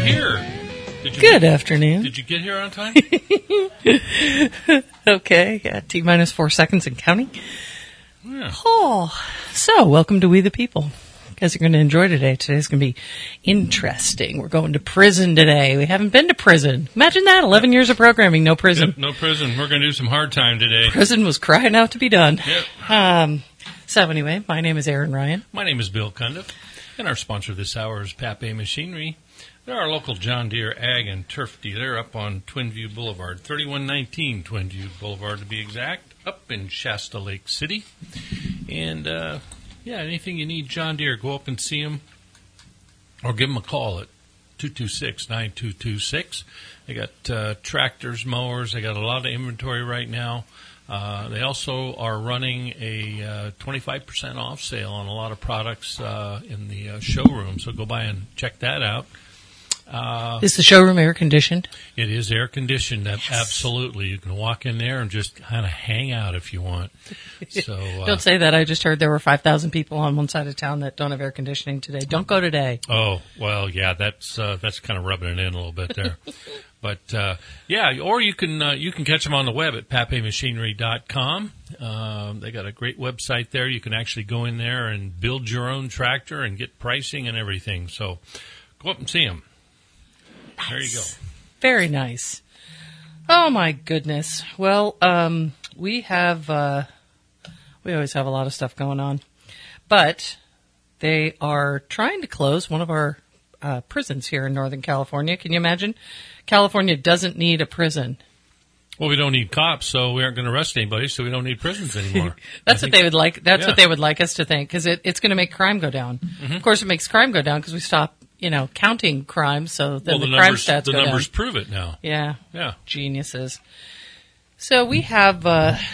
here. Good afternoon. Did you get here on time? Okay, yeah, T-minus 4 seconds and counting. Yeah. Oh, so welcome to We the People. You guys are going to enjoy today. Today's going to be interesting. We're going to prison today. We haven't been to prison. Imagine that, 11 years of programming, no prison. Yep, no prison. We're going to do some hard time today. Prison was crying out to be done. Yep. So anyway, my name is Aaron Ryan. My name is Bill Cundiff, and our sponsor this hour is Pape Machinery. They're our local John Deere Ag and Turf dealer up on Twinview Boulevard, 3119 Twinview Boulevard to be exact, up in Shasta Lake City. And, anything you need John Deere, go up and see them or give them a call at 226-9226. They got tractors, mowers. They got a lot of inventory right now. They also are running a 25% off sale on a lot of products in the showroom, so go by and check that out. Is the showroom air conditioned? It is air conditioned. Yes. Absolutely. You can walk in there and just kind of hang out if you want. So don't say that. I just heard there were 5,000 people on one side of town that don't have air conditioning today. Don't go today. Oh, well, yeah, that's kind of rubbing it in a little bit there. But or you can catch them on the web at papemachinery.com. They got a great website there. You can actually go in there and build your own tractor and get pricing and everything. So go up and see them. Nice. There you go. Very nice. Oh my goodness. Well, we always have a lot of stuff going on, but they are trying to close one of our prisons here in Northern California. Can you imagine? California doesn't need a prison. Well, we don't need cops, so we aren't going to arrest anybody, so we don't need prisons anymore. That's what they would like. That's what they would like us to think, because it's going to make crime go down. Mm-hmm. Of course, it makes crime go down because we stop, counting crime. So then the crime stats go down. The numbers prove it now. Yeah. Yeah. Geniuses. So we have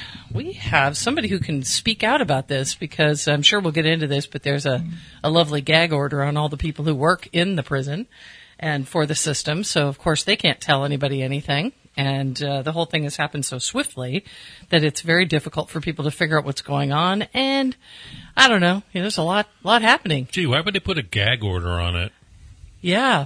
somebody who can speak out about this, because I'm sure we'll get into this, but there's a lovely gag order on all the people who work in the prison and for the system. So of course they can't tell anybody anything. And the whole thing has happened so swiftly that it's very difficult for people to figure out what's going on. And I don't know, there's a lot happening. Gee, why would they put a gag order on it? Yeah.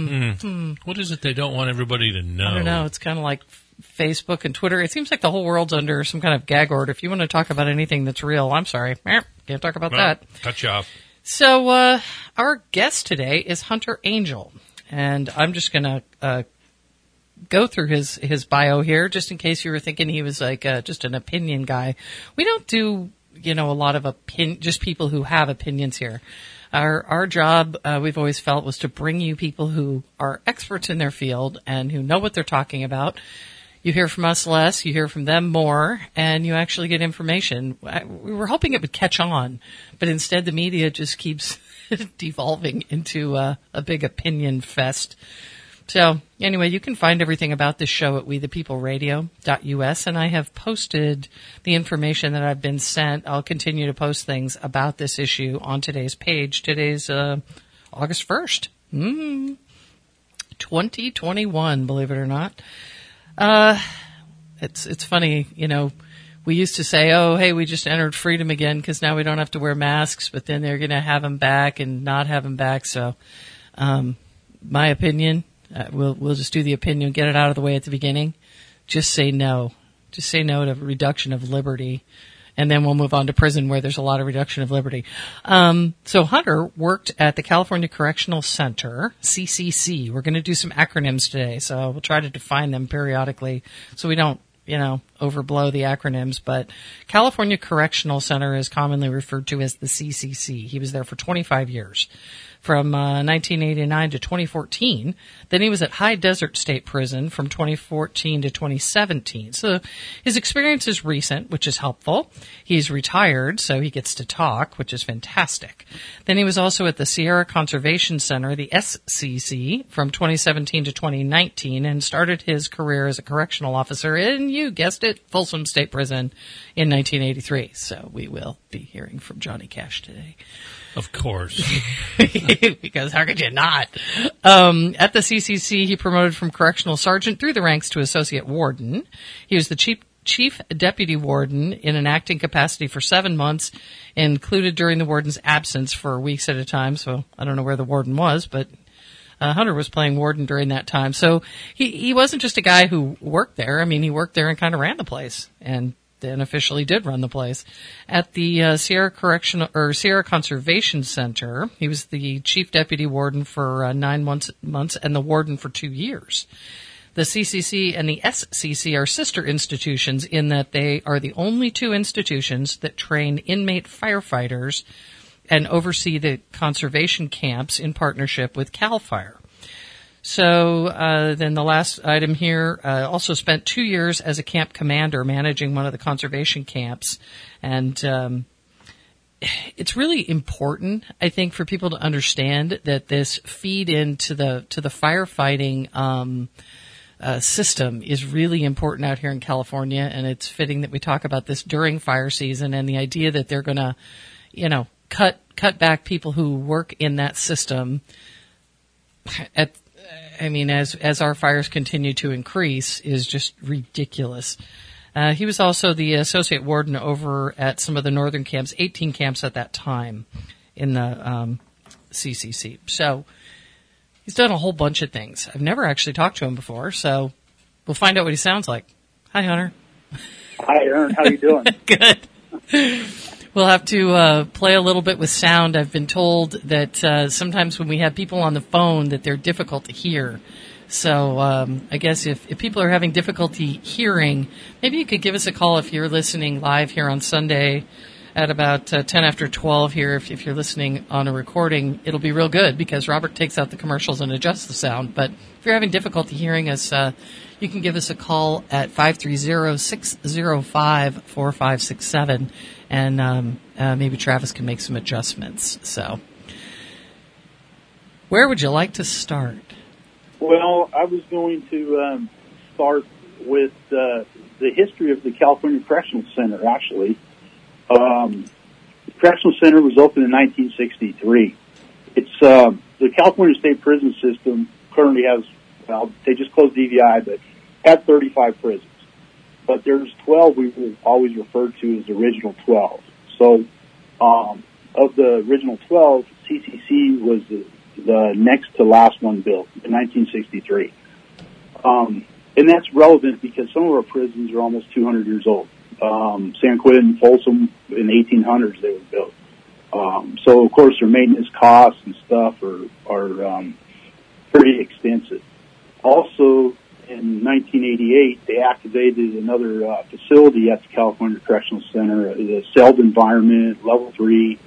What is it they don't want everybody to know? I don't know. It's kind of like Facebook and Twitter. It seems like the whole world's under some kind of gag order. If you want to talk about anything that's real, I'm sorry. Can't talk about that. Cut you off. So our guest today is Hunter Angel. And I'm just going to go through his bio here, just in case you were thinking he was like just an opinion guy. We don't do, a lot of just people who have opinions here. Our job, we've always felt, was to bring you people who are experts in their field and who know what they're talking about. You hear from us less, you hear from them more, and you actually get information. We were hoping it would catch on, but instead the media just keeps devolving into a big opinion fest. So anyway, you can find everything about this show at wethepeopleradio.us, and I have posted the information that I've been sent. I'll continue to post things about this issue on today's page. Today's August 1st, 2021, believe it or not. It's funny, we used to say, oh, hey, we just entered freedom again because now we don't have to wear masks, but then they're going to have them back and not have them back. So my opinion... We'll just do the opinion, get it out of the way at the beginning. Just say no. Just say no to reduction of liberty. And then we'll move on to prison, where there's a lot of reduction of liberty. So Hunter worked at the California Correctional Center, CCC. We're going to do some acronyms today, so we'll try to define them periodically so we don't, overblow the acronyms. But California Correctional Center is commonly referred to as the CCC. He was there for 25 years. From 1989 to 2014. Then he was at High Desert State Prison from 2014 to 2017. So his experience is recent, which is helpful. He's retired, so he gets to talk, which is fantastic. Then he was also at the Sierra Conservation Center, the SCC, from 2017 to 2019, and started his career as a correctional officer in, you guessed it, Folsom State Prison in 1983. So we will be hearing from Johnny Cash today. Of course. Because how could you not? At the CCC, he promoted from correctional sergeant through the ranks to associate warden. He was the chief deputy warden in an acting capacity for 7 months, included during the warden's absence for weeks at a time. So I don't know where the warden was, but Hunter was playing warden during that time. So he wasn't just a guy who worked there. I mean, he worked there and kind of ran the place, and then officially did run the place. At the Sierra Conservation Center, he was the chief deputy warden for 9 months and the warden for 2 years. The CCC and the SCC are sister institutions in that they are the only two institutions that train inmate firefighters and oversee the conservation camps in partnership with CAL FIRE. So then the last item here, also spent 2 years as a camp commander managing one of the conservation camps. And it's really important, I think, for people to understand that this feed into the firefighting system is really important out here in California. And it's fitting that we talk about this during fire season, and the idea that they're going to, cut back people who work in that system as our fires continue to increase is just ridiculous. He was also the associate warden over at some of the northern camps, 18 camps at that time in the CCC. So he's done a whole bunch of things. I've never actually talked to him before, so we'll find out what he sounds like. Hi, Hunter. Hi, Aaron. How you doing? Good. We'll have to play a little bit with sound. I've been told that sometimes when we have people on the phone that they're difficult to hear. So I guess if people are having difficulty hearing, maybe you could give us a call if you're listening live here on Sunday at about 10 after 12 here. If you're listening on a recording, it'll be real good because Robert takes out the commercials and adjusts the sound. But if you're having difficulty hearing us, you can give us a call at 530-605-4567. And maybe Travis can make some adjustments. So, where would you like to start? Well, I was going to start with the history of the California Correctional Center, actually. The Correctional Center was opened in 1963. It's the California State Prison System currently has, they just closed DVI, but had 35 prisons. But there's 12 we will always refer to as the original 12. So, of the original 12, CCC was the next to last one built in 1963. And that's relevant because some of our prisons are almost 200 years old. San Quentin and Folsom in the 1800s they were built. So of course their maintenance costs and stuff are pretty extensive. Also, in 1988, they activated another facility at the California Correctional Center, the celled environment, level 3.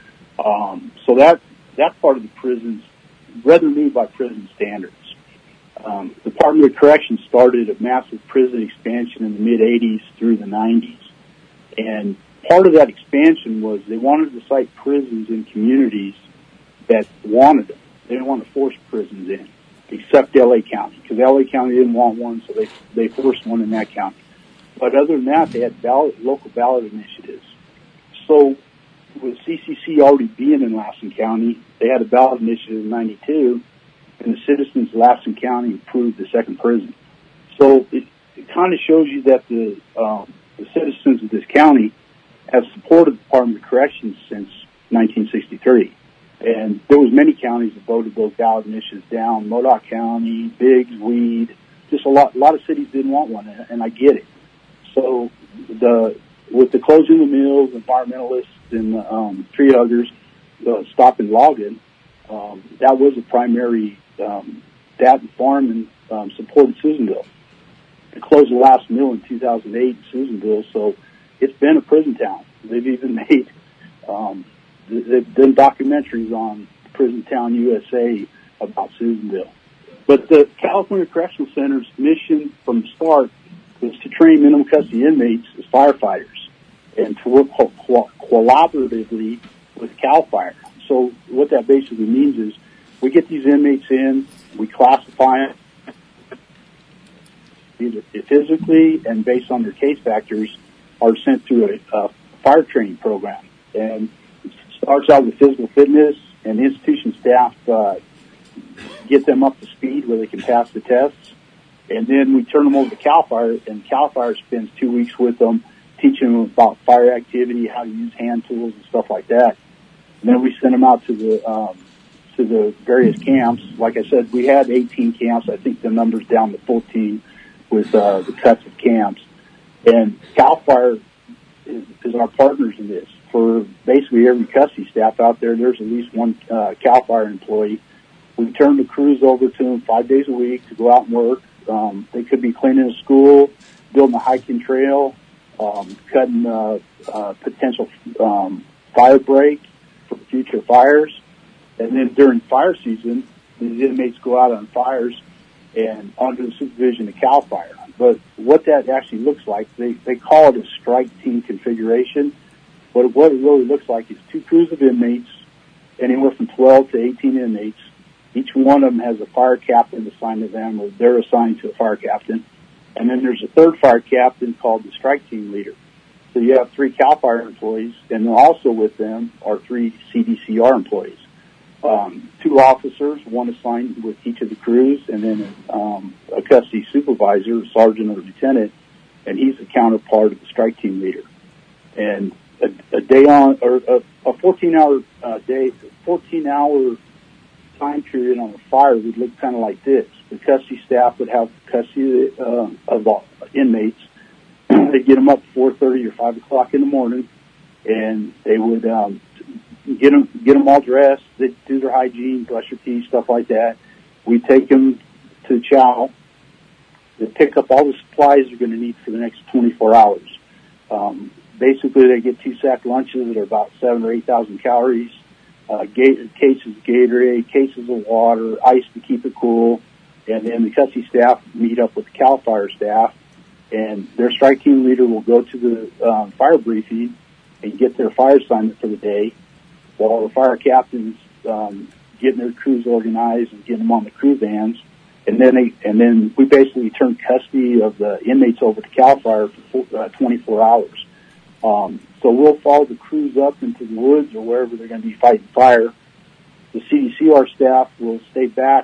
So that part of the prison's rather new by prison standards. The Department of Corrections started a massive prison expansion in the mid-'80s through the '90s. And part of that expansion was they wanted to site prisons in communities that wanted them. They didn't want to force prisons in, except L.A. County, because L.A. County didn't want one, so they forced one in that county. But other than that, they had local ballot initiatives. So with CCC already being in Lassen County, they had a ballot initiative in '92, and the citizens of Lassen County approved the second prison. So it kind of shows you that the citizens of this county have supported the Department of Corrections since 1963. And there was many counties that voted those ballot initiatives down. Modoc County, Biggs, Weed, just a lot of cities didn't want one, and I get it. So with the closing of the mills, environmentalists, and tree huggers stopping logging, that was a primary, that and farming supported Susanville. They closed the last mill in 2008 in Susanville, so it's been a prison town. They've even made, they've done documentaries on Prison Town USA about Susanville. But the California Correctional Center's mission from the start was to train minimum custody inmates as firefighters and to work collaboratively with CAL FIRE. So what that basically means is we get these inmates in, we classify them either physically and based on their case factors are sent through a fire training program. And it starts out with physical fitness, and institution staff get them up to speed where they can pass the tests. And then we turn them over to CAL FIRE, and CAL FIRE spends 2 weeks with them, teaching them about fire activity, how to use hand tools and stuff like that. And then we send them out to the to the various camps. Like I said, we had 18 camps. I think the number's down to 14 with the cuts of camps. And CAL FIRE is our partners in this. For basically every custody staff out there, there's at least one CAL FIRE employee. We turn the crews over to them 5 days a week to go out and work. They could be cleaning a school, building a hiking trail, cutting potential fire break for future fires. And then during fire season, the inmates go out on fires and under the supervision of CAL FIRE. But what that actually looks like, they call it a strike team configuration. But what it really looks like is two crews of inmates, anywhere from 12 to 18 inmates. Each one of them has a fire captain assigned to them, or they're assigned to a fire captain. And then there's a third fire captain called the strike team leader. So you have 3 CAL FIRE employees, and then also with them are 3 CDCR employees. 2 officers, one assigned with each of the crews, and then a custody supervisor, a sergeant or lieutenant, and he's the counterpart of the strike team leader. And a day on, or a 14-hour day, 14-hour time period on a fire would look kind of like this. The custody staff would have custody of inmates. They'd get them up at 4:30 or 5 o'clock in the morning, and they would get them all dressed. They'd do their hygiene, brush their teeth, stuff like that. We'd take them to chow. They'd pick up all the supplies they're going to need for the next 24 hours. Basically, they get 2 sack lunches that are about 7,000 or 8,000 calories. Cases of Gatorade, cases of water, ice to keep it cool, and then the custody staff meet up with the CAL FIRE staff, and their strike team leader will go to the fire briefing and get their fire assignment for the day, while the fire captain's getting their crews organized and getting them on the crew vans, and then we basically turn custody of the inmates over to CAL FIRE for 24 hours. So we'll follow the crews up into the woods or wherever they're going to be fighting fire. The CDCR staff will stay back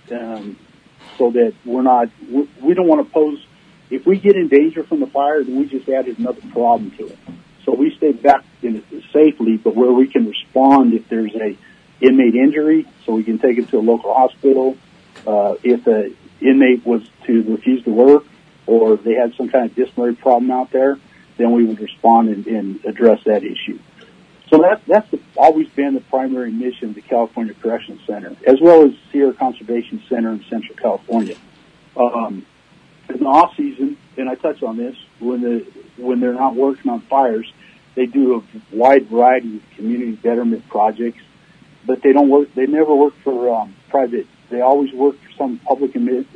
so that we don't want to pose. If we get in danger from the fire, then we just added another problem to it. So we stay back safely, but where we can respond if there's a inmate injury, so we can take it to a local hospital. If the inmate was to refuse to work or they had some kind of disciplinary problem out there, then we would respond and address that issue. So that's always been the primary mission of the California Correctional Center, as well as Sierra Conservation Center in Central California. In the off season, and I touch on this, when they're not working on fires, they do a wide variety of community betterment projects, but they never work for private. They always work for some public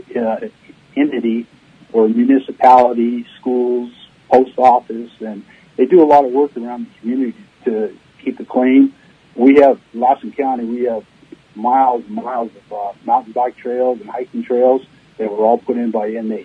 entity or municipality, schools, post office, and they do a lot of work around the community to keep it clean. We have, Lawson County, we have miles and miles of mountain bike trails and hiking trails that were all put in by inmates.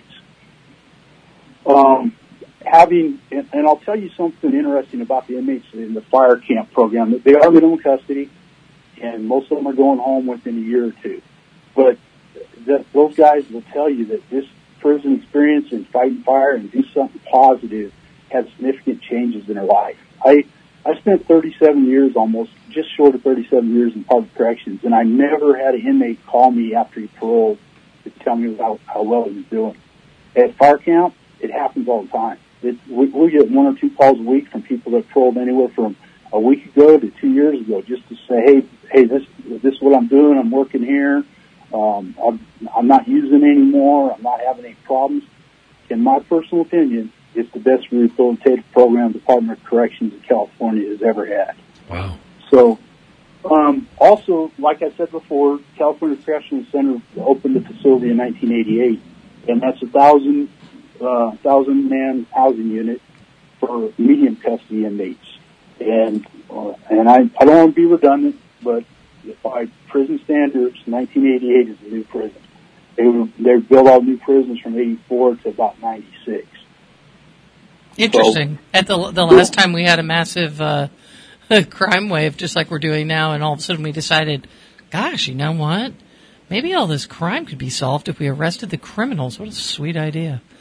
And I'll tell you something interesting about the inmates in the fire camp program. They are minimum custody, and most of them are going home within a year or two. But those guys will tell you that this prison experience and fighting fire and do something positive has significant changes in their life. I spent 37 years, almost just short of 37 years in public corrections, and I never had an inmate call me after he paroled to tell me about how well he was doing. At fire camp, it happens all the time. We get 1 or 2 calls a week from people that paroled anywhere from a week ago to 2 years ago, just to say, hey, this is what I'm doing. I'm working here. I'm not using anymore. I'm not having any problems. In my personal opinion, it's the best rehabilitative program the Department of Corrections in California has ever had. Wow. So, also, like I said before, California Correctional Center opened the facility in 1988, and that's a 1,000-man housing unit for medium custody inmates. And I don't want to be redundant, but by prison standards, 1988 is a new prison. They built all new prisons from 84 to about 96. Interesting. At the last time we had a massive crime wave, just like we're doing now, and all of a sudden we decided, gosh, you know what? Maybe all this crime could be solved if we arrested the criminals. What a sweet idea.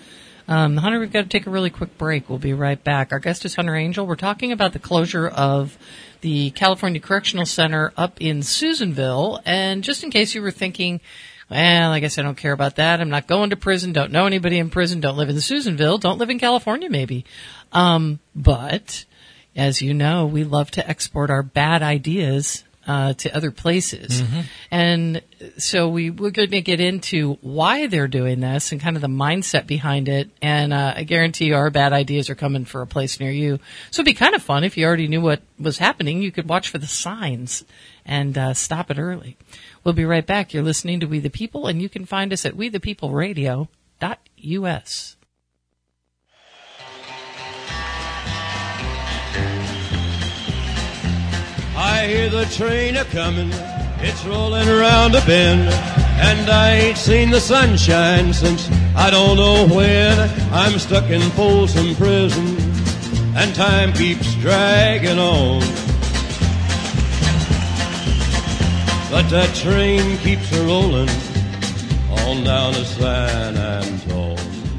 Hunter, we've got to take a really quick break. We'll be right back. Our guest is Hunter Angel. We're talking about the closure of the California Correctional Center up in Susanville. And just in case you were thinking, well, I guess I don't care about that. I'm not going to prison. Don't know anybody in prison. Don't live in Susanville. Don't live in California, maybe. But as you know, we love to export our bad ideas to other places. Mm-hmm. And so we're going to get into why they're doing this and kind of the mindset behind it. And I guarantee you our bad ideas are coming for a place near you. So it'd be kind of fun if you already knew what was happening. You could watch for the signs and stop it early. We'll be right back. You're listening to We the People, and you can find us at wethepeopleradio.us. I hear the train a-comin', it's rolling around a bend, and I ain't seen the sunshine since I don't know when. I'm stuck in Folsom Prison, and time keeps dragging on. But that train keeps a-rollin' on down to San Antone.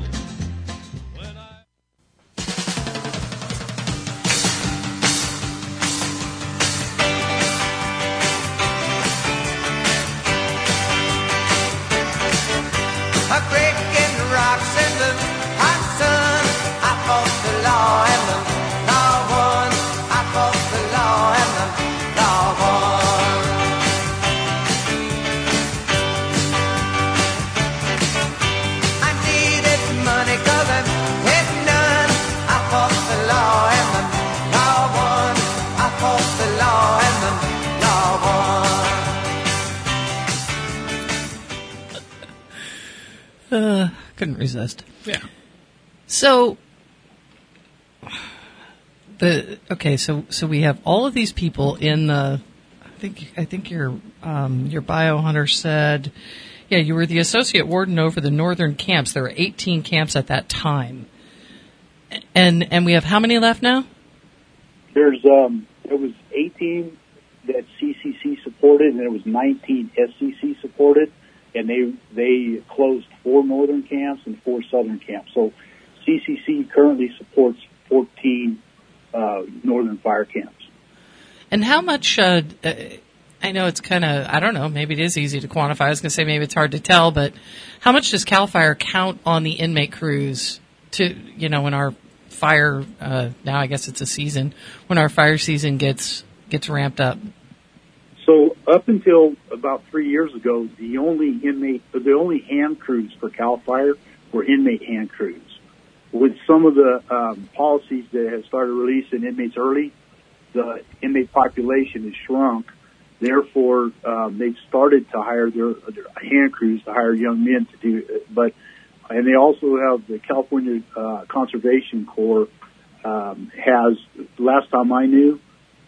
Couldn't resist. Yeah. So so we have all of these people in the. I think your bio hunter said, yeah, you were the associate warden over the northern camps. There were 18 camps at that time, and we have how many left now? There was 18 that CCC supported, and there was 19 SCC supported. And they closed 4 northern camps and 4 southern camps. So CCC currently supports 14 northern fire camps. And how much, I know it's kind of, I don't know, maybe it is easy to quantify. I was going to say maybe it's hard to tell, but how much does CAL FIRE count on the inmate crews to, when our fire, now I guess it's a season, when our fire season gets ramped up? So up until about 3 years ago, the only hand crews for CAL FIRE were inmate hand crews. With some of the policies that have started releasing inmates early, the inmate population has shrunk. Therefore, they've started to hire their hand crews to hire young men to do it. And they also have the California Conservation Corps has, last time I knew,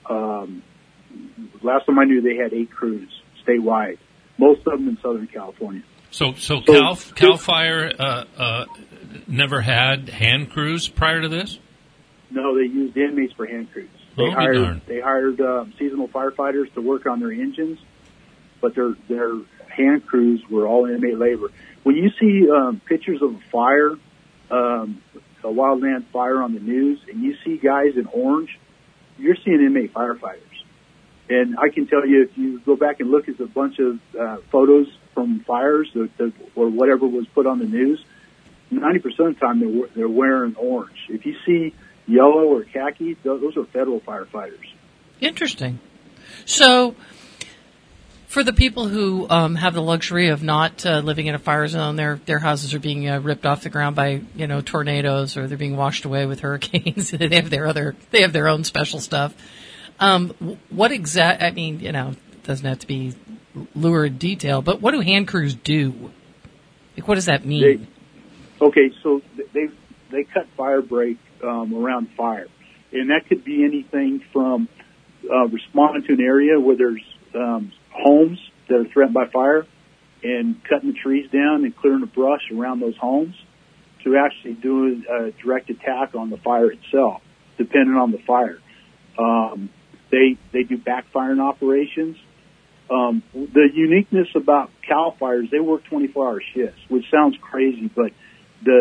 they had 8 crews statewide, most of them in Southern California. So CAL FIRE never had hand crews prior to this? No, they used inmates for hand crews. They hired seasonal firefighters to work on their engines, but their hand crews were all inmate labor. When you see pictures of a fire, a wildland fire on the news, and you see guys in orange, you're seeing inmate firefighters. And I can tell you, if you go back and look at a bunch of photos from fires or whatever was put on the news, 90% of the time they're wearing orange. If you see yellow or khaki, those are federal firefighters. Interesting. So, for the people who have the luxury of not living in a fire zone, their houses are being ripped off the ground by tornadoes, or they're being washed away with hurricanes. They have their own special stuff. What exact? I mean, it doesn't have to be lurid detail, but what do hand crews do? Like, what does that mean? So they cut fire break around fire, and that could be anything from responding to an area where there's homes that are threatened by fire, and cutting the trees down and clearing the brush around those homes, to actually doing a direct attack on the fire itself, depending on the fire. They do backfiring operations. The uniqueness about CAL FIRE is they work 24-hour shifts, which sounds crazy, but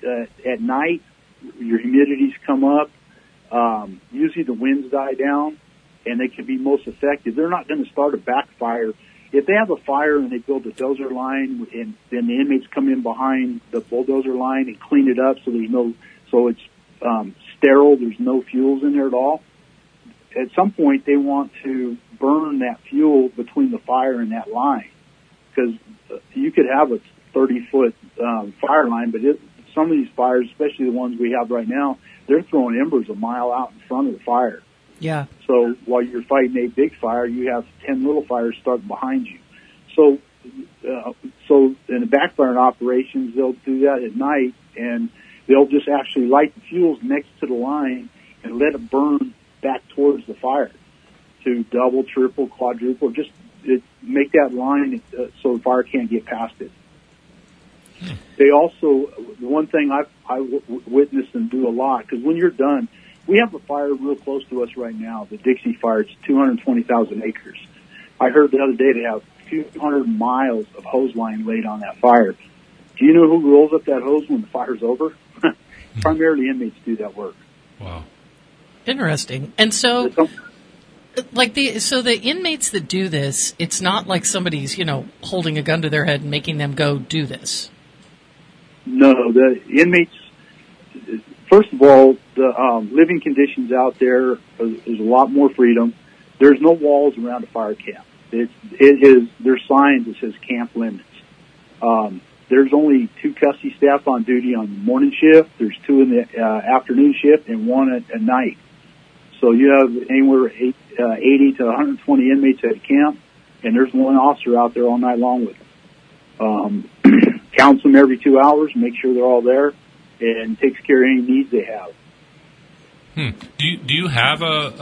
at night, your humidities come up. Usually the winds die down, and they can be most effective. They're not going to start a backfire. If they have a fire and they build a dozer line, and then the inmates come in behind the bulldozer line and clean it up so it's sterile. There's no fuels in there at all. At some point, they want to burn that fuel between the fire and that line, because you could have a 30-foot fire line, but some of these fires, especially the ones we have right now, they're throwing embers a mile out in front of the fire. Yeah. So while you're fighting a big fire, you have 10 little fires starting behind you. So in the backfiring operations, they'll do that at night, and they'll just actually light the fuels next to the line and let it burn back towards the fire to double, triple, quadruple, just make that line so the fire can't get past it. They also, the one thing I witness them do a lot, because when you're done, we have a fire real close to us right now, the Dixie Fire. It's 220,000 acres. I heard the other day they have 200 miles of hose line laid on that fire. Do you know who rolls up that hose when the fire's over? Primarily inmates do that work. Wow. Interesting. And so, the inmates that do this, it's not like somebody's, holding a gun to their head and making them go do this. No, the inmates, first of all, the living conditions out there, there's a lot more freedom. There's no walls around a fire camp. There's signs that says camp limits. There's only 2 custody staff on duty on the morning shift. There's 2 in the afternoon shift and 1 at night. So you have anywhere 80 to 120 inmates at a camp, and there's 1 officer out there all night long with them. Counts them every 2 hours, make sure they're all there, and takes care of any needs they have. Do you have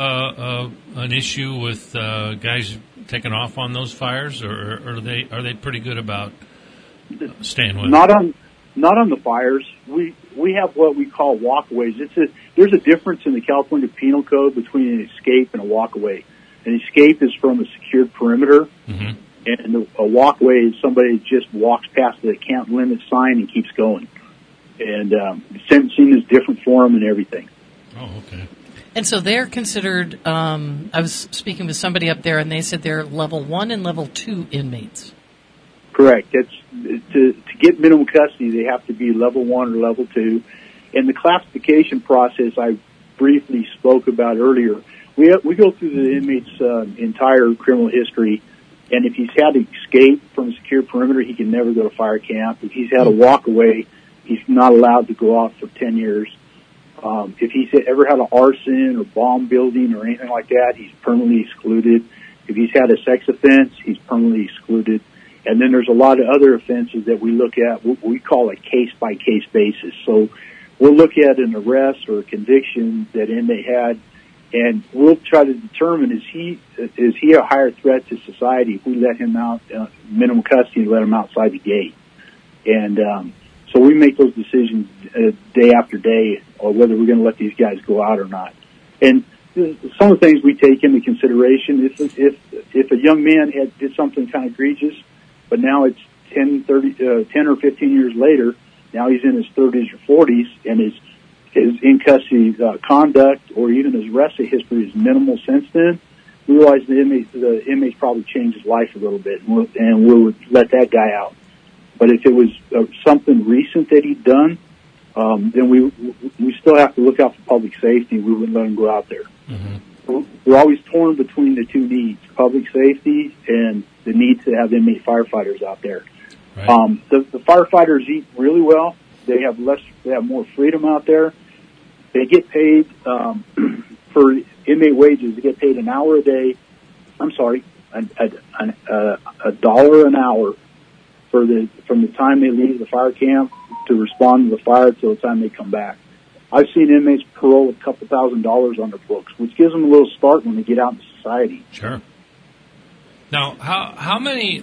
an issue with guys taking off on those fires, or are they pretty good about staying with? Not on the fires. We have what we call walkaways. There's a difference in the California Penal Code between an escape and a walkaway. An escape is from a secured perimeter, and a walkaway is somebody that just walks past the camp limit sign and keeps going. And sentencing is different for them and everything. Oh, okay. And so they're considered, I was speaking with somebody up there, and they said they're level 1 and level 2 inmates. Correct. To get minimum custody, they have to be level 1 or level 2. And the classification process I briefly spoke about earlier, we go through the inmate's entire criminal history, and if he's had to escape from a secure perimeter, he can never go to fire camp. If he's had a walk away, he's not allowed to go out for 10 years. If he's ever had an arson or bomb building or anything like that, he's permanently excluded. If he's had a sex offense, he's permanently excluded. And then there's a lot of other offenses that we look at, what we call a case-by-case basis. So we'll look at an arrest or a conviction that inmate had, and we'll try to determine, is he a higher threat to society if we let him out, minimum custody, and let him outside the gate. And so we make those decisions day after day, or whether we're going to let these guys go out or not. And some of the things we take into consideration, if a young man did something kind of egregious, but now it's 10 or 15 years later, now he's in his 30s or 40s, and his in custody conduct or even his arrest history is minimal since then, we realize the inmate's probably changed his life a little bit, and we would let that guy out. But if it was something recent that he'd done, then we still have to look out for public safety. We wouldn't let him go out there. Mm-hmm. We're always torn between the 2 needs, public safety and the need to have inmate firefighters out there. Right. The firefighters eat really well. They have more freedom out there. They get paid for inmate wages. They get paid an hour a day. I'm sorry, $1 an hour from the time they leave the fire camp to respond to the fire till the time they come back. I've seen inmates parole a couple $1,000s on their books, which gives them a little start when they get out in society. Sure. Now, how many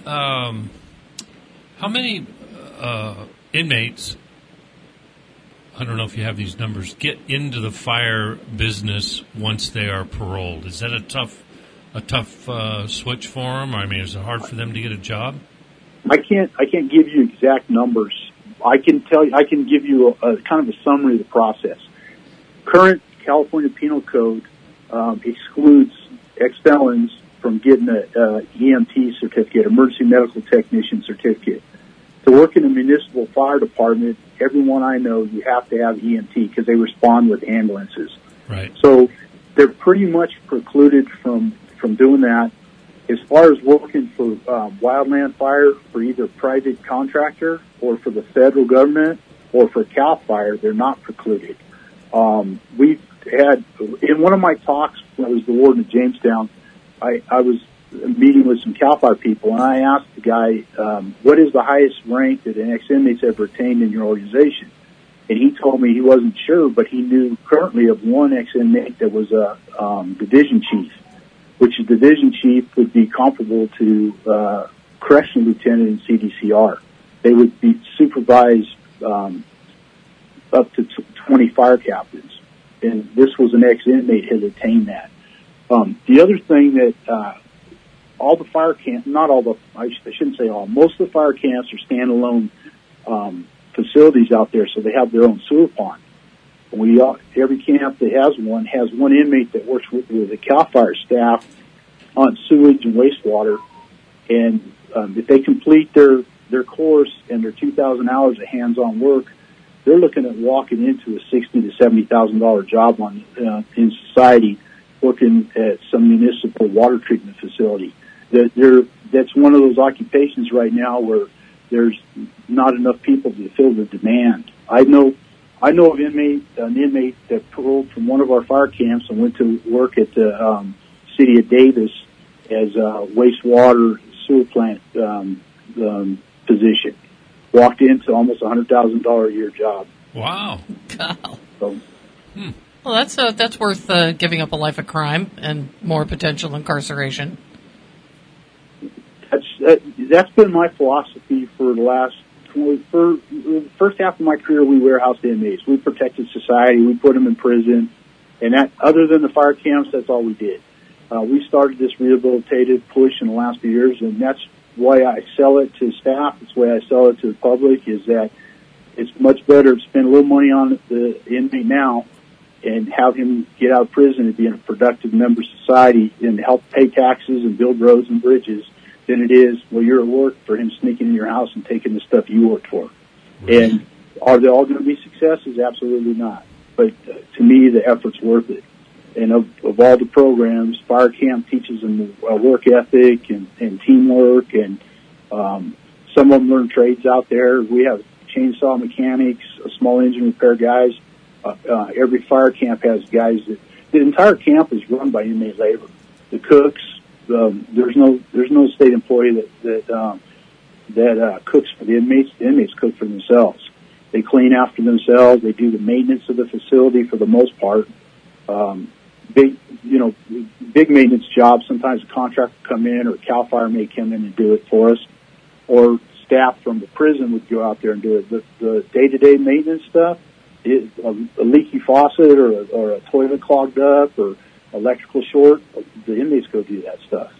inmates, I don't know if you have these numbers, get into the fire business once they are paroled? Is that a tough switch for them? I mean, is it hard for them to get a job? I can't give you exact numbers, I can give you a kind of a summary of the process. Current California Penal Code excludes ex-felons from getting a EMT certificate, emergency medical technician certificate. To work in a municipal fire department, everyone I know, you have to have EMT because they respond with ambulances. Right. So they're pretty much precluded from doing that. As far as working for wildland fire for either private contractor or for the federal government or for CAL FIRE, they're not precluded. We've had, in one of my talks when I was the warden of Jamestown, I was meeting with some CAL FIRE people, and I asked the guy, what is the highest rank that an ex-inmate's ever attained in your organization? And he told me he wasn't sure, but he knew currently of one ex-inmate that was a division chief, which a division chief would be comparable to correctional lieutenant in CDCR. They would be supervised up to 20 fire captains, and this was an ex-inmate had attained that. The other thing that all the fire camps, not all the, I shouldn't say all, most of the fire camps are standalone facilities out there, so they have their own sewer pond. Every camp that has one inmate that works with the CAL FIRE staff on sewage and wastewater, and if they complete their course and their 2,000 hours of hands-on work, they're looking at walking into a $60,000 to $70,000 job in society, working at some municipal water treatment facility. That's one of those occupations right now where there's not enough people to fill the demand. I know of an inmate that paroled from one of our fire camps and went to work at the city of Davis as a wastewater sewer plant position. Walked into almost $100,000 a year job. Wow. So, Well, that's worth giving up a life of crime and more potential incarceration. That's been my philosophy for the first half of my career. We warehoused inmates. We protected society. We put them in prison, and that, other than the fire camps, that's all we did. We started this rehabilitative push in the last few years, and that's why I sell it to staff. That's why I sell it to the public. Is that it's much better to spend a little money on the inmate now and have him get out of prison and be a productive member of society and help pay taxes and build roads and bridges than it is while you're at work for him sneaking in your house and taking the stuff you worked for. Right. And are they all going to be successes? Absolutely not. But to me, the effort's worth it. And of all the programs, fire camp teaches them work ethic and teamwork, and some of them learn trades out there. We have chainsaw mechanics, small engine repair guys. Every fire camp has guys the entire camp is run by inmate labor. The cooks, there's no state employee that cooks for the inmates. The inmates cook for themselves. They clean after themselves. They do the maintenance of the facility for the most part. Big maintenance jobs. Sometimes a contractor will come in, or CAL FIRE may come in and do it for us, or staff from the prison would go out there and do it. The day-to-day maintenance stuff, a leaky faucet or a toilet clogged up or electrical short, the inmates go do that stuff.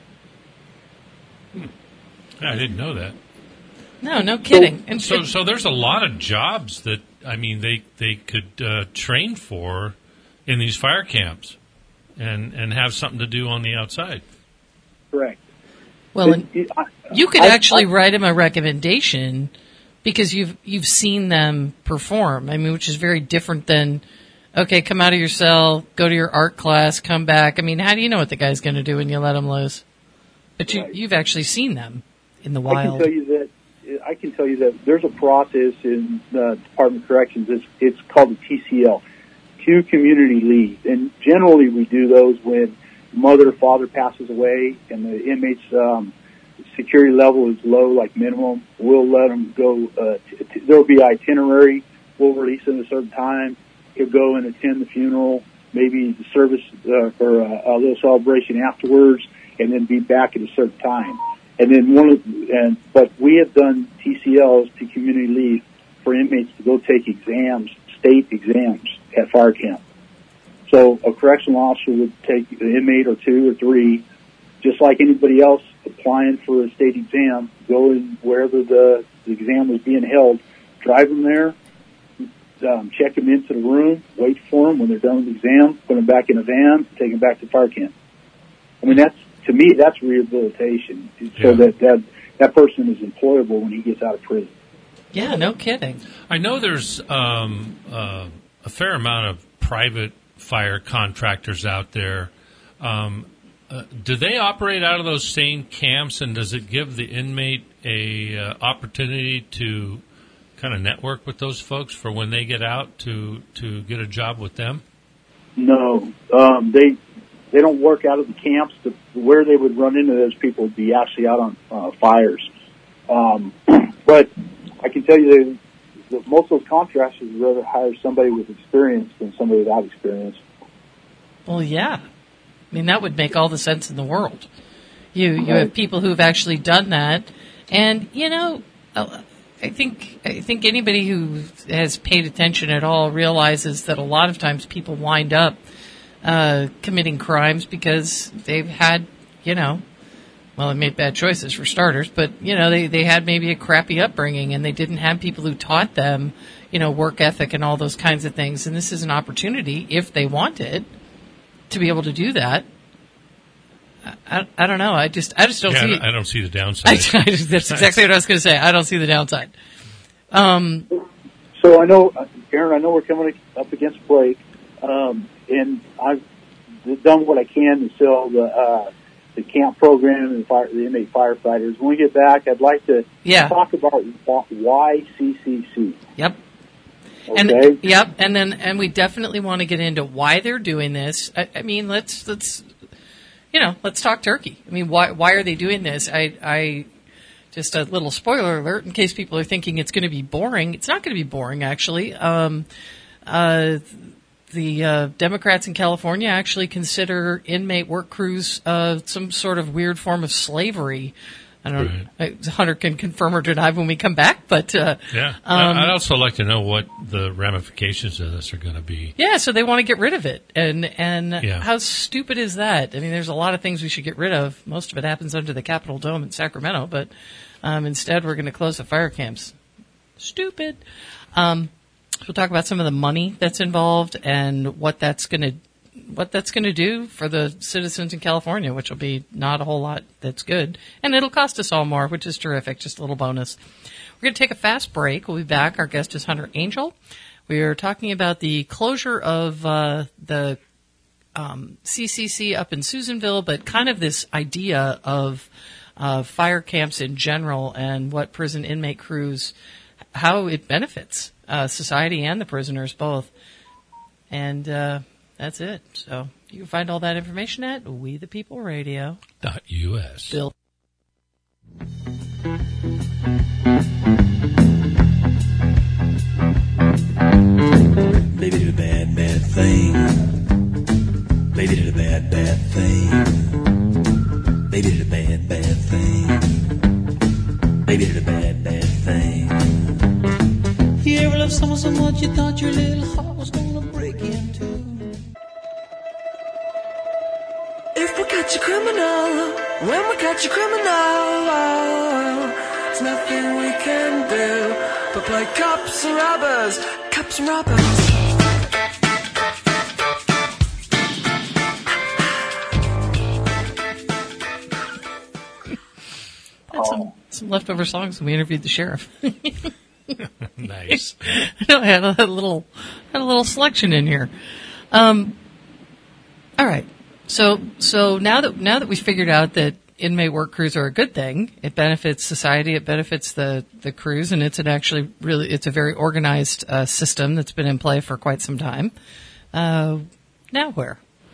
I didn't know that. No kidding. So there's a lot of jobs that, I mean, they could train for in these fire camps and have something to do on the outside. Correct. Well, you could actually write them a recommendation because you've seen them perform. I mean, which is very different than, okay, come out of your cell, go to your art class, come back. I mean, how do you know what the guy's going to do when you let him loose? But you've actually seen them in the wild. I can tell you that there's a process in the Department of Corrections. It's called the TCL, Q Community Leave, and generally we do those when mother or father passes away and the inmate's security level is low, like minimum. We'll let them go. There'll be itinerary. We'll release him at a certain time. He'll go and attend the funeral, maybe the service or a little celebration afterwards, and then be back at a certain time. And then but we have done TCLs to community leave for inmates to go take exams, state exams at fire camp. So a correctional officer would take an inmate or two or three, just like anybody else applying for a state exam, go in wherever the exam was being held, drive them there, check them into the room, wait for them when they're done with the exam, put them back in a van, take them back to fire camp. I mean, to me, that's rehabilitation, so that person is employable when he gets out of prison. Yeah, no kidding. I know there's a fair amount of private fire contractors out there. Do they operate out of those same camps, and does it give the inmate a opportunity to kind of network with those folks for when they get out to get a job with them? No, they don't work out of the camps. Where they would run into those people would be actually out on fires. But I can tell you that most of those contractors would rather hire somebody with experience than somebody without experience. Well, yeah. I mean, that would make all the sense in the world. You have people who've actually done that, and I think anybody who has paid attention at all realizes that a lot of times people wind up committing crimes because they've had, they made bad choices for starters, but they had maybe a crappy upbringing and they didn't have people who taught them, work ethic and all those kinds of things. And this is an opportunity, if they want it, to be able to do that. I don't know. I just don't see it. I don't see the downside. That's exactly what I was going to say. I don't see the downside. So I know, Aaron, we're coming up against break, and I've done what I can to sell the camp program and the inmate firefighters. When we get back, I'd like to talk about why CCC. Yep. Okay. And we definitely want to get into why they're doing this. I mean, let's talk turkey. I mean, why are they doing this? I just a little spoiler alert in case people are thinking it's going to be boring. It's not going to be boring, actually. The Democrats in California actually consider inmate work crews some sort of weird form of slavery. I don't know. Hunter can confirm or deny when we come back, but I'd also like to know what the ramifications of this are going to be. Yeah, so they want to get rid of it, and how stupid is that? I mean, there's a lot of things we should get rid of. Most of it happens under the Capitol Dome in Sacramento, but instead we're going to close the fire camps. Stupid. We'll talk about some of the money that's involved and what that's going to do for the citizens in California, which will be not a whole lot that's good. And it'll cost us all more, which is terrific. Just a little bonus. We're going to take a fast break. We'll be back. Our guest is Hunter Angel. We are talking about the closure of the CCC up in Susanville, but kind of this idea of fire camps in general and what prison inmate crews, how it benefits society and the prisoners both. And that's it. So you can find all that information at WeThePeopleRadio.us. Bill. Baby did a bad, bad thing. Baby did a bad, bad thing. Baby did a bad, bad thing. Baby did a bad, bad thing. You ever love someone so much you thought your little heart was gonna break in two? If we catch a criminal, when we catch a criminal, there's nothing we can do but play cops and robbers, cops and robbers. That's some leftover songs when we interviewed the sheriff. Nice. I had a little selection in here. All right. So now that we figured out that inmate work crews are a good thing, it benefits society, it benefits the crews, and it's a very organized system that's been in play for quite some time. Now where?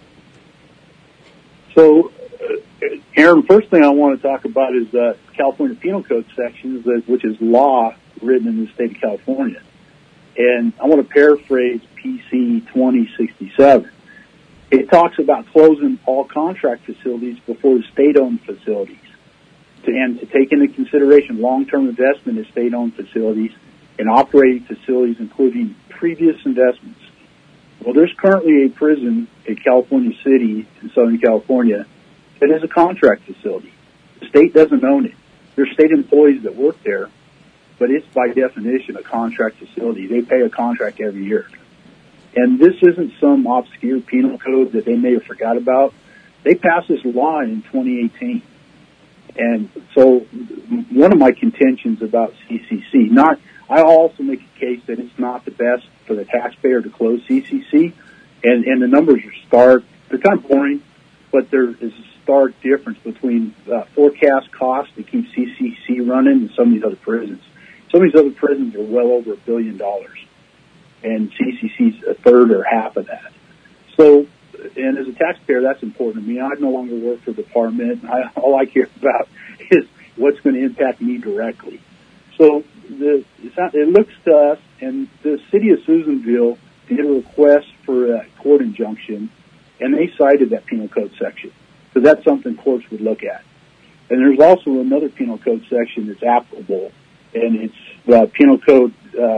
So, Aaron, first thing I want to talk about is California Penal Code sections, which is law written in the state of California. And I want to paraphrase PC 2067. It talks about closing all contract facilities before the state-owned facilities and to take into consideration long-term investment in state-owned facilities and operating facilities, including previous investments. Well, there's currently a prison in California City in Southern California that is a contract facility. The state doesn't own it. There's state employees that work there, but it's by definition a contract facility. They pay a contract every year. And this isn't some obscure penal code that they may have forgot about. They passed this law in 2018. And so one of my contentions about CCC, I also make a case that it's not the best for the taxpayer to close CCC. And the numbers are stark. They're kind of boring, but there is a stark difference between forecast cost to keep CCC running and some of these other prisons. Some of these other prisons are well over $1 billion, and CCC's a third or half of that. So, and as a taxpayer, that's important to me. I no longer work for the department. All I care about is what's going to impact me directly. So it looks to us, and the city of Susanville did a request for a court injunction, and they cited that penal code section, because that's something courts would look at. And there's also another penal code section that's applicable, and it's penal code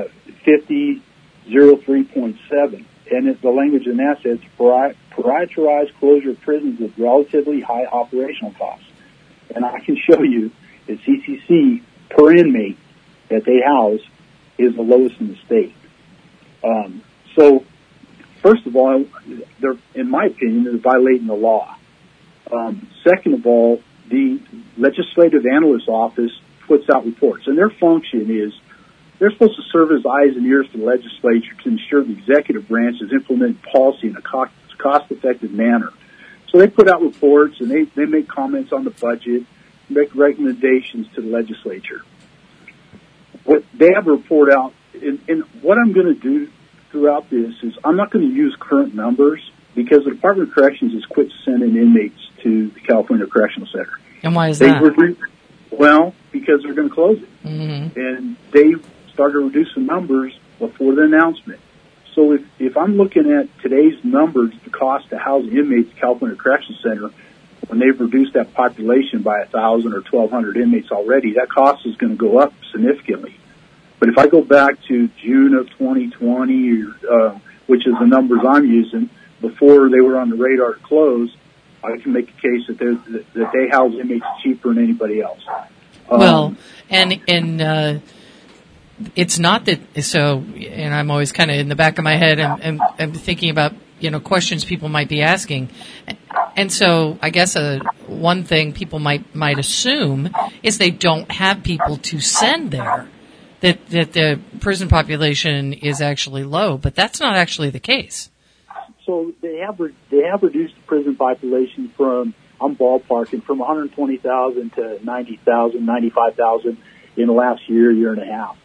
5003.7. And the language in that says prioritized closure of prisons with relatively high operational costs. And I can show you that CCC per inmate that they house is the lowest in the state. So, first of all, in my opinion, they're violating the law. Second of all, the Legislative Analyst's Office puts out reports, and their function is they're supposed to serve as eyes and ears to the legislature to ensure the executive branch is implementing policy in a cost-effective manner. So they put out reports, and they make comments on the budget, make recommendations to the legislature. What they have a report out, and what I'm going to do throughout this is I'm not going to use current numbers, because the Department of Corrections has quit sending inmates to the California Correctional Center. And why is that? Well, because they're going to close it. Mm-hmm. And they started reducing numbers before the announcement. So if I'm looking at today's numbers, the cost to house inmates at California Correctional Center, when they've reduced that population by 1,000 or 1,200 inmates already, that cost is going to go up significantly. But if I go back to June of 2020, which is the numbers I'm using, before they were on the radar to close, I can make a case that they house inmates cheaper than anybody else. Well, and it's not that. So, and I'm always kind of in the back of my head, I'm thinking about questions people might be asking, and so I guess one thing people might assume is they don't have people to send there. That the prison population is actually low, but that's not actually the case. So they have reduced the prison population from, I'm ballparking, from 120,000 to 90,000, 95,000 in the last year and a half.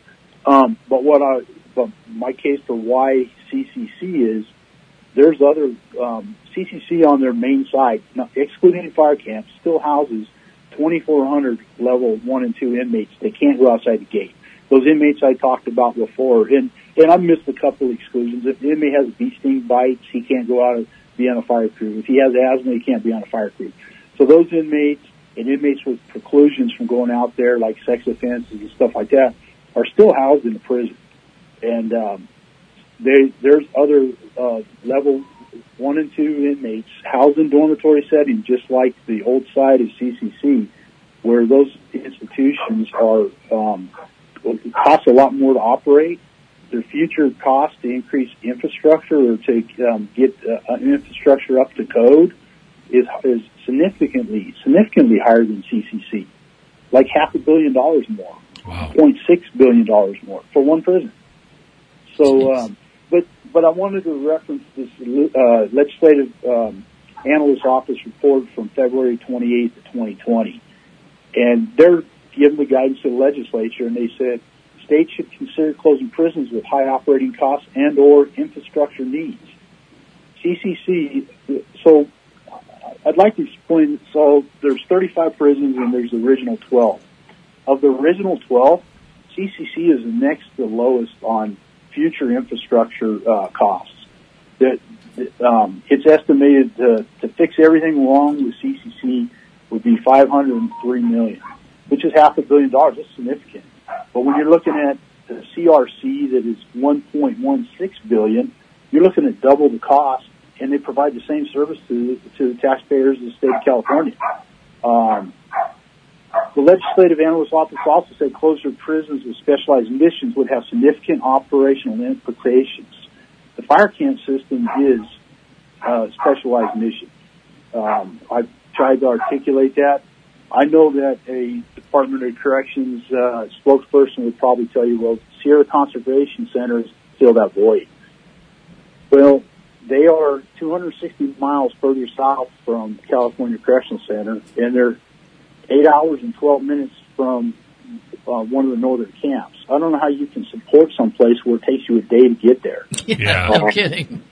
But my case for why CCC is, there's other CCC on their main site, excluding fire camps, still houses 2,400 level 1 and 2 inmates. They can't go outside the gate. Those inmates I talked about before, and I've missed a couple of exclusions. If the inmate has bee sting bites, he can't go out and be on a fire crew. If he has asthma, he can't be on a fire crew. So those inmates and inmates with preclusions from going out there, like sex offenses and stuff like that, are still housed in the prison. And there's other level 1 and 2 inmates housed in dormitory settings, just like the old site of CCC, where those institutions are cost a lot more to operate. Their future cost to increase infrastructure or to get infrastructure up to code is significantly higher than CCC, like $500 million more, wow. $0.6 billion more for one prison. So, but I wanted to reference this Legislative Analyst's Office report from February 28th of 2020, and they're giving the guidance to the legislature, and they said states should consider closing prisons with high operating costs and or infrastructure needs. CCC, so I'd like to explain, so there's 35 prisons and there's the original 12. Of the original 12, CCC is next to the lowest on future infrastructure costs. It's estimated to fix everything wrong with CCC would be $503 million, which is $500 million. That's significant. But when you're looking at the CRC that is $1.16 billion, you're looking at double the cost, and they provide the same service to the taxpayers of the state of California. The Legislative Analyst's Office also said closure of prisons with specialized missions would have significant operational implications. The fire camp system is a specialized mission. I've tried to articulate that. I know that a Department of Corrections spokesperson would probably tell you, well, Sierra Conservation Center fill that void. Well, they are 260 miles further south from California Correctional Center, and they're 8 hours and 12 minutes from one of the northern camps. I don't know how you can support someplace where it takes you a day to get there. Yeah, no kidding.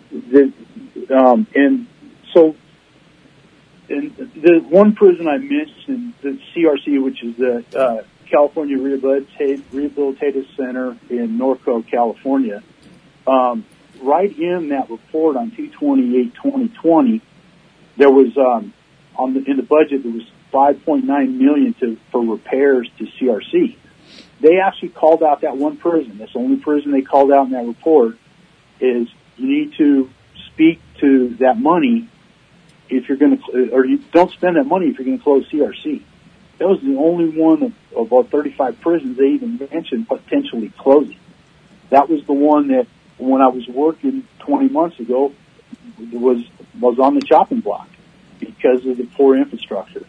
And so, and the one prison I mentioned, the CRC, which is the California Rehabilitative Center in Norco, California, right in that report on 2/28/2020, there was in the budget there was $5.9 million for repairs to CRC. They actually called out that one prison. That's the only prison they called out in that report. Is you need to speak to that money if you're going to, or you don't spend that money if you're going to close CRC. That was the only one of about 35 prisons they even mentioned potentially closing. That was the one that when I was working 20 months ago was on the chopping block because of the poor infrastructure.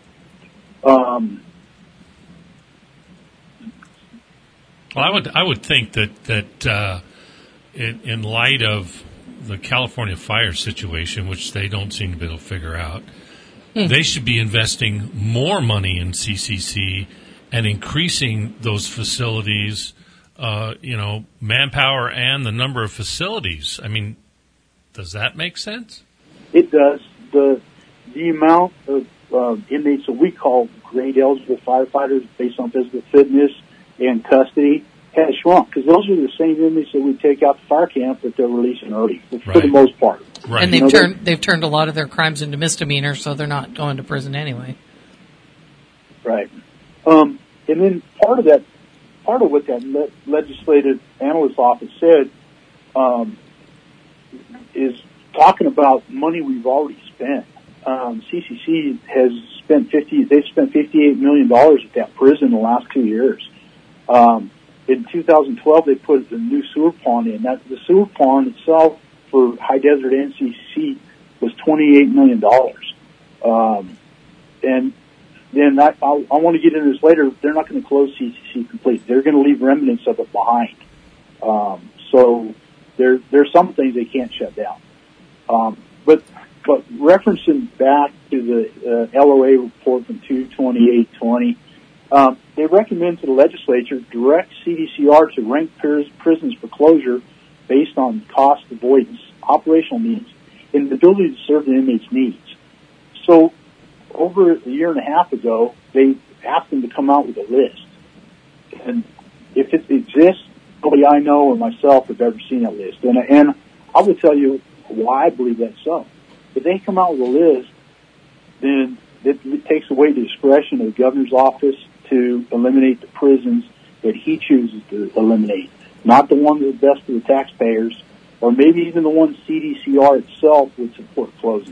Well, I would think that in light of the California fire situation, which they don't seem to be able to figure out, they should be investing more money in CCC and increasing those facilities, manpower and the number of facilities. I mean, does that make sense? It does. The amount of inmates that we call grade eligible firefighters based on physical fitness and custody has shrunk because those are the same inmates that we take out to fire camp that they're releasing early for the most part. Right. And they've turned a lot of their crimes into misdemeanors, so they're not going to prison anyway. Right. And then part of what that Legislative Analyst's Office said is talking about money we've already spent. CCC has spent $58 million at that prison in the last 2 years. In 2012, they put a new sewer pond in. The sewer pond itself for High Desert NCC was $28 million. And then I want to get into this later. They're not going to close CCC completely. They're going to leave remnants of it behind. So there's some things they can't shut down. But referencing back to the LOA report from 2/28/20, they recommend to the legislature direct CDCR to rank prisons for closure based on cost avoidance, operational needs, and the ability to serve the inmates' needs. So over a year and a half ago, they asked them to come out with a list. And if it exists, nobody I know or myself have ever seen that list. And I will tell you why I believe that's so. If they come out with a list, then it takes away the discretion of the governor's office to eliminate the prisons that he chooses to eliminate, not the ones that are best for the taxpayers, or maybe even the ones CDCR itself would support closing.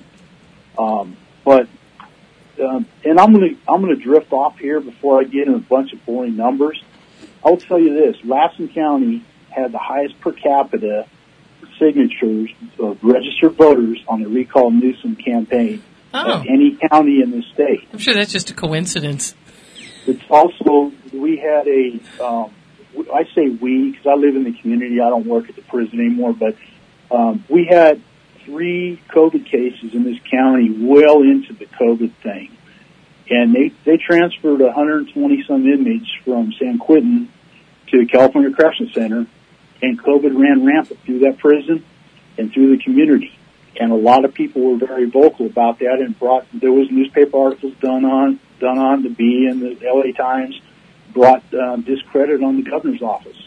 And I'm gonna drift off here before I get into a bunch of boring numbers. I'll tell you this: Lassen County had the highest per capita signatures of registered voters on the Recall Newsom campaign of any county in the state. I'm sure that's just a coincidence. It's also, we had I say we because I live in the community. I don't work at the prison anymore, but we had 3 COVID cases in this county well into the COVID thing. And they transferred 120 some inmates from San Quentin to the California Correctional Center, and COVID ran rampant through that prison and through the community. And a lot of people were very vocal about that, and there was newspaper articles done on the Bee and the LA Times, brought discredit on the governor's office.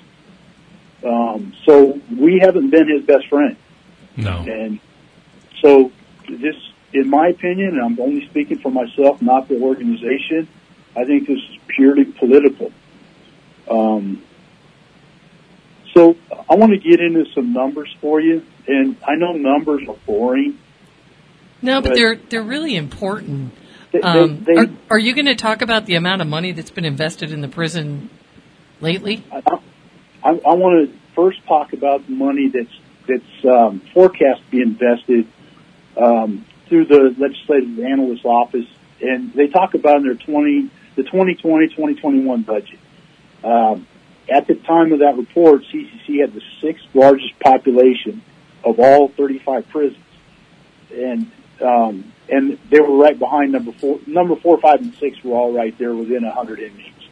So we haven't been his best friend. No. And so this, in my opinion, and I'm only speaking for myself, not the organization, I think this is purely political. So I want to get into some numbers for you, and I know numbers are boring. No, but they're really important. Are you going to talk about the amount of money that's been invested in the prison lately? I want to first talk about the money that's forecast to be invested through the Legislative Analyst Office, and they talk about in their 2020-2021 budget. At the time of that report, CCC had the sixth largest population of all 35 prisons, and they were right behind number 4, 5, and 6 were all right there within 100 inmates.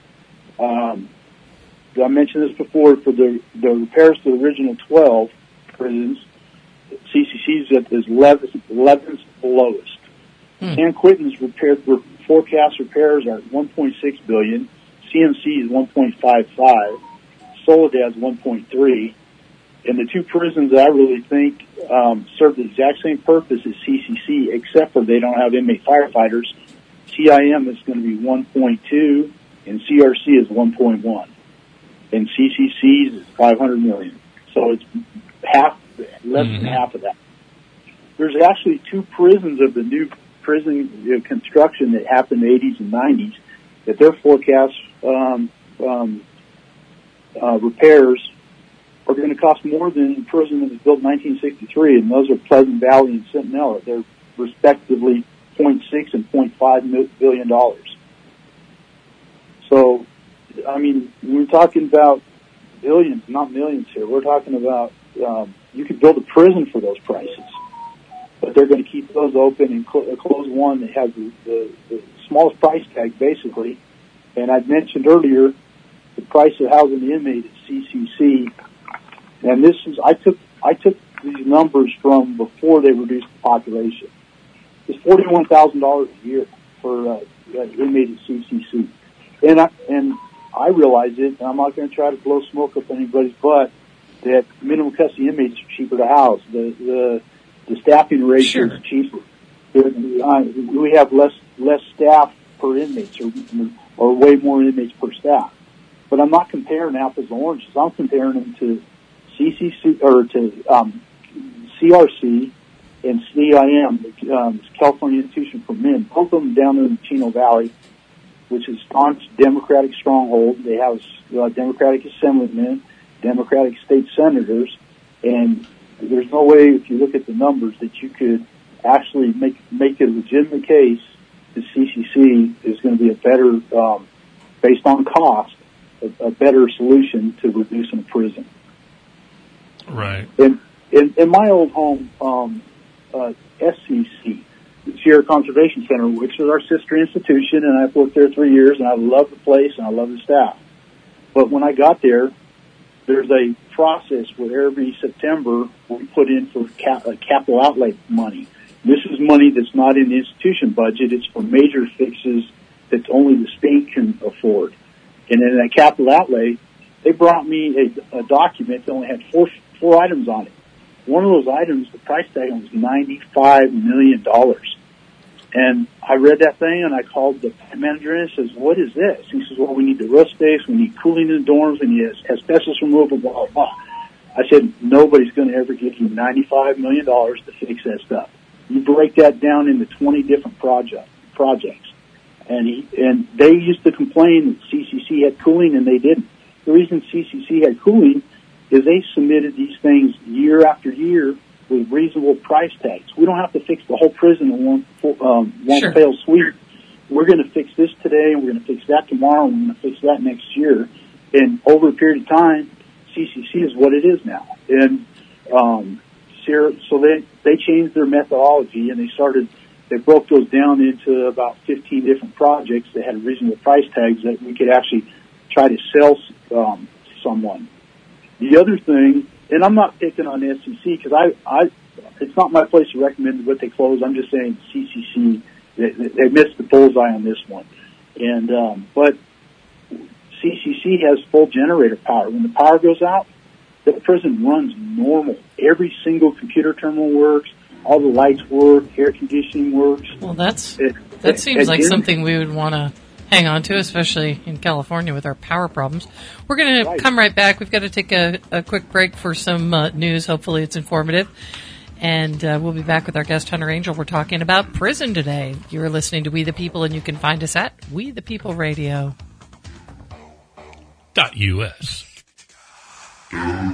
I mentioned this before, for the repairs to the original 12 prisons, CCC's at the 11th lowest. San Quentin's forecast repairs are at $1.6 billion. CMC is $1.55. Soledad's $1.3. And the two prisons that I really think serve the exact same purpose as CCC, except for they don't have inmate firefighters. CIM is going to be 1.2, and CRC is 1.1, and CCC's is $500 million. So it's less than half of that. There's actually two prisons of the new prison construction that happened in the 80s and 90s that their forecast repairs are going to cost more than the prison that was built in 1963, and those are Pleasant Valley and Centinela. They're respectively $0.6 and $0.5 billion. So, I mean, we're talking about billions, not millions here. We're talking about you could build a prison for those prices, but they're going to keep those open and close one that has the smallest price tag, basically. And I'd mentioned earlier the price of housing the inmate at CCC. And this is, I took these numbers from before they reduced the population. It's $41,000 a year for inmate at CCC. And I realize it, and I'm not going to try to blow smoke up anybody's butt, that minimum custody inmates are cheaper to house. The staffing ratio is cheaper. We have less staff per inmate, or way more inmates per staff. But I'm not comparing apples and oranges. I'm comparing them to CCC or to CRC and CIM, California Institution for Men. Both of them down in the Chino Valley, which is staunch Democratic stronghold. They have Democratic assemblymen, Democratic state senators, and there's no way, if you look at the numbers, that you could actually make a legitimate case that CCC is going to be a better, based on cost, a better solution to reducing a prison. Right. In my old home, SCC, Sierra Conservation Center, which is our sister institution, and I've worked there 3 years, and I love the place and I love the staff. But when I got there, there's a process where every September we put in for capital outlay money. This is money that's not in the institution budget. It's for major fixes that only the state can afford. And in that capital outlay, they brought me a document that only had four items on it. One of those items, the price tag was $95 million. And I read that thing, and I called the manager and says, "What is this?" He says, "Well, we need the roof space, we need cooling in the dorms, and yes, asbestos removal, blah, blah, blah." I said, "Nobody's going to ever give you $95 million to fix that stuff. You break that down into 20 different projects." And they used to complain that CCC had cooling, and they didn't. The reason CCC had cooling is they submitted these things year after year with reasonable price tags. We don't have to fix the whole prison in one fell swoop. We're going to fix this today, and we're going to fix that tomorrow, and we're going to fix that next year. And over a period of time, CCC is what it is now. And so they changed their methodology, and they broke those down into about 15 different projects that had reasonable price tags that we could actually try to sell someone. The other thing, and I'm not picking on SCC because it's not my place to recommend what they close. I'm just saying CCC, they missed the bullseye on this one. And but CCC has full generator power. When the power goes out, the prison runs normal. Every single computer terminal works. All the lights work. Air conditioning works. Well, that seems like something we would want to hang on to, especially in California with our power problems. We're going to come right back. We've got to take a quick break for some news. Hopefully it's informative. And we'll be back with our guest, Hunter Angel. We're talking about prison today. You're listening to We the People, and you can find us at We the People Radio. .us.